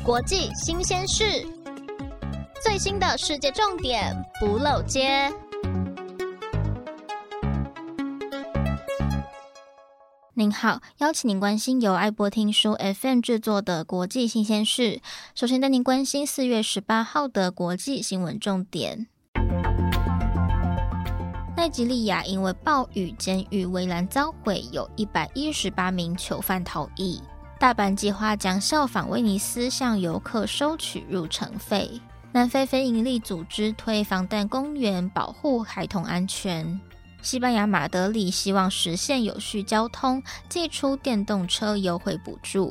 国际新鲜事，最新的世界重点不漏接。您好，邀请您关心由爱播听书 FM 制作的国际新鲜事。首先带您关心4月18号的国际新闻重点。奈及利亚因为暴雨，监狱围栏遭毁，有118名囚犯逃逸。大阪计划将效仿威尼斯向游客收取入城费。南非非营利组织推防弹公园保护孩童安全。西班牙马德里希望实现有序交通，祭出电动车优惠补助。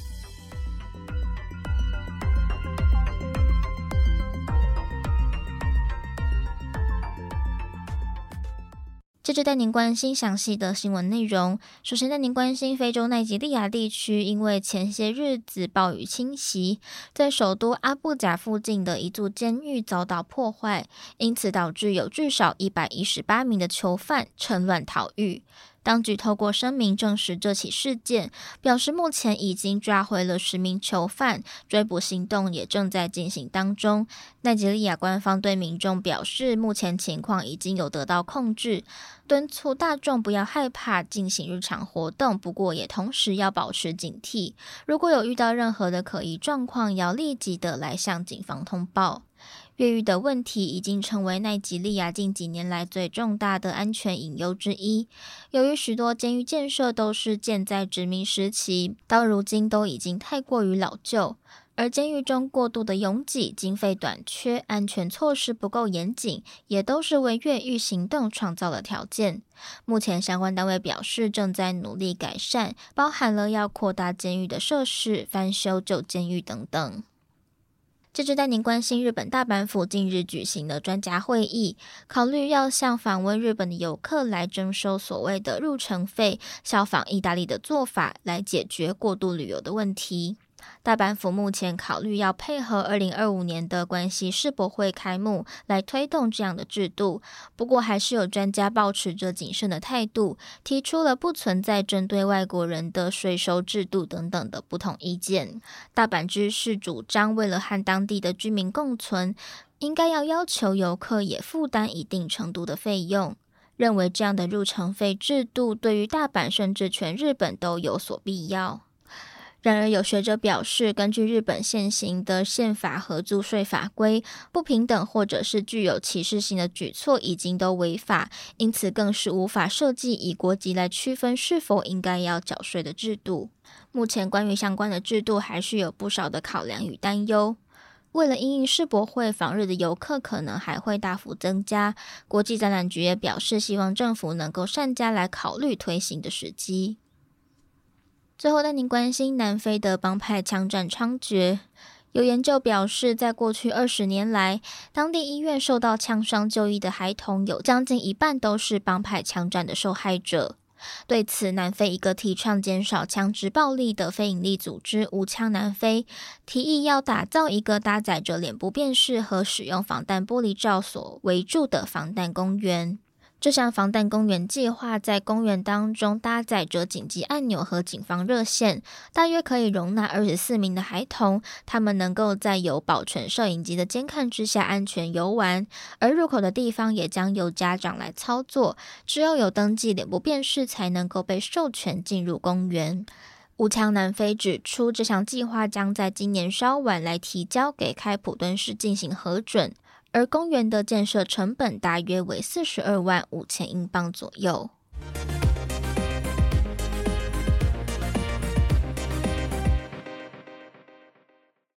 接着带您关心详细的新闻内容。首先带您关心非洲奈及利亚地区，因为前些日子暴雨侵袭，在首都阿布贾附近的一座监狱遭到破坏，因此导致有至少118名的囚犯趁乱逃狱。当局透过声明证实这起事件，表示目前已经抓回了10名囚犯，追捕行动也正在进行当中。奈及利亚官方对民众表示，目前情况已经有得到控制，敦促大众不要害怕进行日常活动，不过也同时要保持警惕，如果有遇到任何的可疑状况，要立即的来向警方通报。越狱的问题已经成为奈及利亚近几年来最重大的安全隐忧之一。由于许多监狱建设都是建在殖民时期，到如今都已经太过于老旧，而监狱中过度的拥挤、经费短缺、安全措施不够严谨，也都是为越狱行动创造了条件。目前相关单位表示正在努力改善，包含了要扩大监狱的设施、翻修旧监狱等等。接着带您关心日本大阪府近日举行的专家会议，考虑要向访问日本的游客来征收所谓的入城费，效仿意大利的做法来解决过度旅游的问题。大阪府目前考虑要配合2025年的关西世博会开幕来推动这样的制度，不过还是有专家抱持着谨慎的态度，提出了不存在针对外国人的税收制度等等的不同意见。大阪知事主张，为了和当地的居民共存，应该要求游客也负担一定程度的费用，认为这样的入城费制度对于大阪甚至全日本都有所必要。然而有学者表示，根据日本现行的宪法和租税法规，不平等或者是具有歧视性的举措已经都违法，因此更是无法设计以国籍来区分是否应该要缴税的制度。目前关于相关的制度还是有不少的考量与担忧。为了因应世博会，访日的游客可能还会大幅增加，国际展览局也表示希望政府能够善加来考虑推行的时机。最后带您关心南非的帮派枪战猖獗。有研究表示，在过去20年来，当地医院受到枪伤就医的孩童有将近一半都是帮派枪战的受害者。对此，南非一个提倡减少枪支暴力的非营利组织无枪南非提议要打造一个搭载着脸部辨识和使用防弹玻璃罩所围住的防弹公园。这项防弹公园计划在公园当中搭载着紧急按钮和警方热线，大约可以容纳24名的孩童，他们能够在有保全摄影机的监看之下安全游玩，而入口的地方也将由家长来操作，只有登记脸部辨识才能够被授权进入公园。无枪南非指出，这项计划将在今年稍晚来提交给开普敦市进行核准，而公园的建设成本大约为42万5千英镑左右。